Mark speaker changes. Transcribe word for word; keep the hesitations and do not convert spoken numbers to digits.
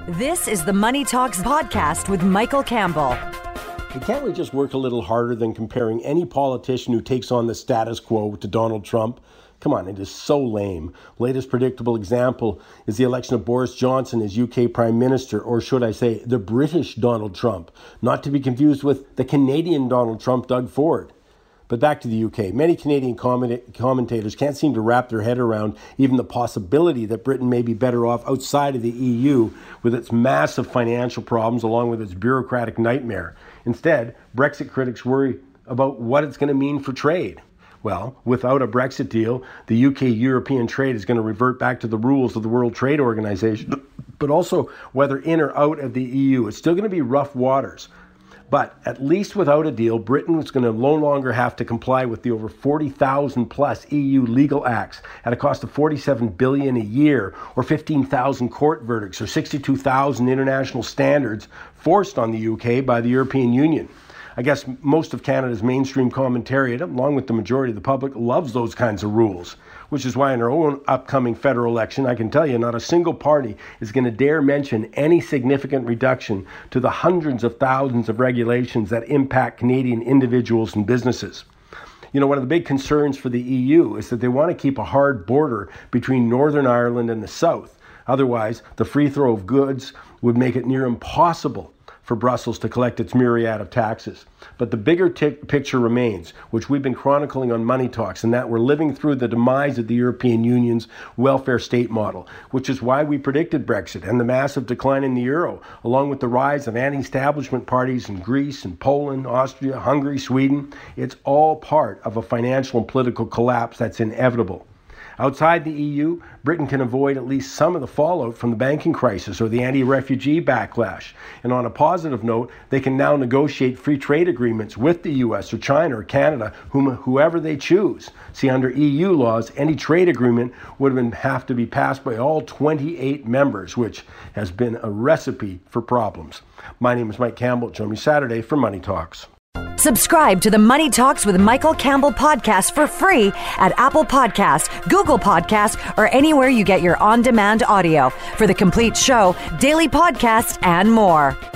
Speaker 1: This is the Money Talks podcast with Michael Campbell.
Speaker 2: Hey, can't we just work a little harder than comparing any politician who takes on the status quo to Donald Trump? Come on, it is so lame. Latest predictable example is the election of Boris Johnson as U K Prime Minister, or should I say, the British Donald Trump, not to be confused with the Canadian Donald Trump, Doug Ford. But back to the U K. Many Canadian comment- commentators can't seem to wrap their head around even the possibility that Britain may be better off outside of the E U with its massive financial problems along with its bureaucratic nightmare. Instead, Brexit critics worry about what it's going to mean for trade. Well, without a Brexit deal, the U K-European trade is going to revert back to the rules of the World Trade Organization. But also, whether in or out of the E U, it's still going to be rough waters. But at least without a deal, Britain is going to no longer have to comply with the over forty thousand plus E U legal acts at a cost of forty-seven billion dollars a year, or fifteen thousand court verdicts, or sixty-two thousand international standards forced on the U K by the European Union. I guess most of Canada's mainstream commentariat, along with the majority of the public, loves those kinds of rules, which is why in our own upcoming federal election, I can tell you not a single party is going to dare mention any significant reduction to the hundreds of thousands of regulations that impact Canadian individuals and businesses. You know, one of the big concerns for the E U is that they want to keep a hard border between Northern Ireland and the South. Otherwise, the free throw of goods would make it near impossible for Brussels to collect its myriad of taxes. But the bigger t- picture remains, which we've been chronicling on Money Talks, and that we're living through the demise of the European Union's welfare state model, which is why we predicted Brexit and the massive decline in the euro, along with the rise of anti-establishment parties in Greece and Poland, Austria, Hungary, Sweden. It's all part of a financial and political collapse that's inevitable. Outside the E U, Britain can avoid at least some of the fallout from the banking crisis or the anti-refugee backlash. And on a positive note, they can now negotiate free trade agreements with the U S or China or Canada, whom, whoever they choose. See, under E U laws, any trade agreement would have, been, have to be passed by all twenty-eight members, which has been a recipe for problems. My name is Mike Campbell. Join me Saturday for Money Talks.
Speaker 1: Subscribe to the Money Talks with Michael Campbell podcast for free at Apple Podcasts, Google Podcasts, or anywhere you get your on-demand audio. For the complete show, daily podcasts, and more.